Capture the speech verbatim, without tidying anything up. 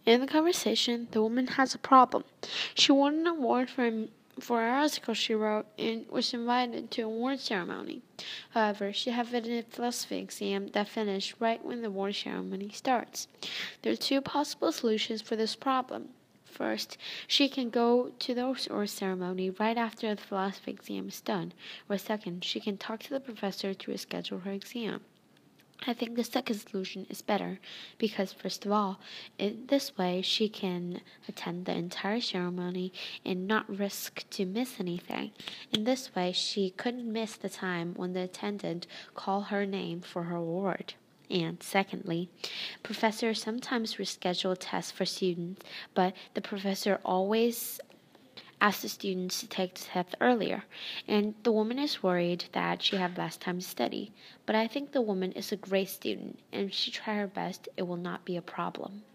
In the conversation, the woman has a problem. She won an award for for an article she wrote and was invited to an award ceremony. However, she had a philosophy exam that finished right when the award ceremony starts. There are two possible solutions for this problem. First, she can go to the award ceremony right after the philosophy exam is done, or second, she can talk to the professor to reschedule her exam. I think the second solution is better because, first of all, in this way she can attend the entire ceremony and not risk to miss anything. In this way, she couldn't miss the time when the attendant called her name for her award. And secondly, professors sometimes reschedule tests for students, but the professor always asked the students to take the test earlier, and the woman is worried that she have less time to study. But I think the woman is a great student, and if she try her best, it will not be a problem.